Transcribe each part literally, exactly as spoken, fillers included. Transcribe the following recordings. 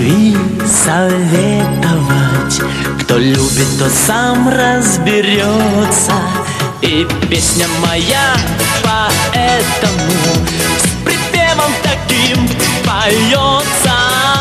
любви советовать. Кто любит, тот сам разберется. И песня моя поэтому с припевом таким поется.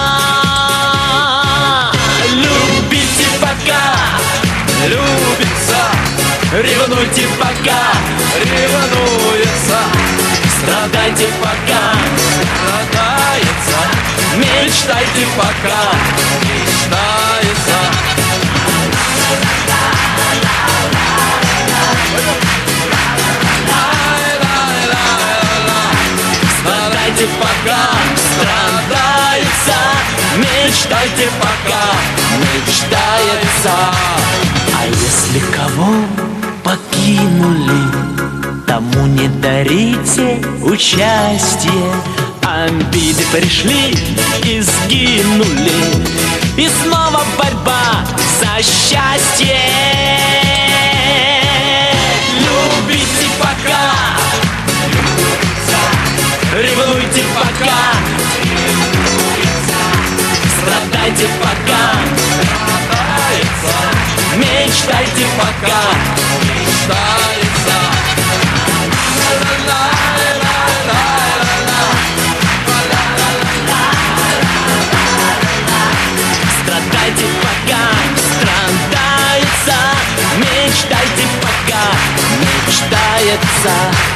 Любите пока любится, ревнуйте пока ревнуется, страдайте пока страдается, мечтайте пока мечтается. Страдайте пока страдается, мечтайте пока мечтается. А если кого покинули, тому не дарите участие. Обиды пришли и сгинули, и снова борьба за счастье. Любите пока, ревнуйте пока, страдайте пока, мечтайте пока мечтается. Страдайте пока страдается, мечтайте пока мечтается.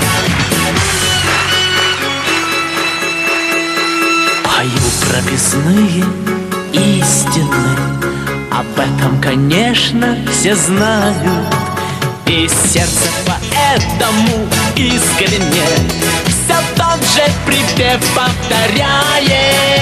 Пою прописные истины, об этом, конечно, все знают. И сердце поэтому искренне все тот же припев повторяет.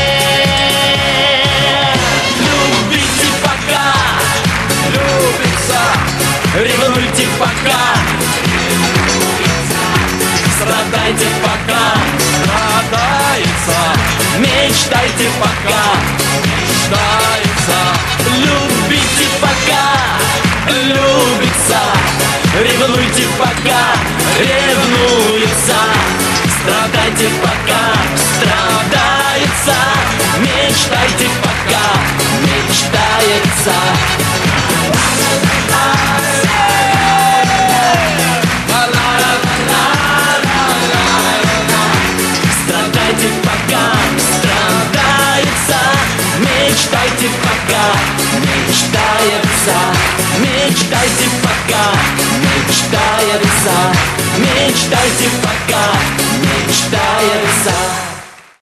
Любите пока любится, ревнуйте пока ревнуется, страдайте пока страдается, мечтайте пока мечтается. Любите пока любится, ревнуйте пока ревнуется, страдайте пока страдается, мечтайте пока мечтается. Страдайте пока страдается, мечтайте пока мечтается, мечтайте пока мечтается, мечтайте.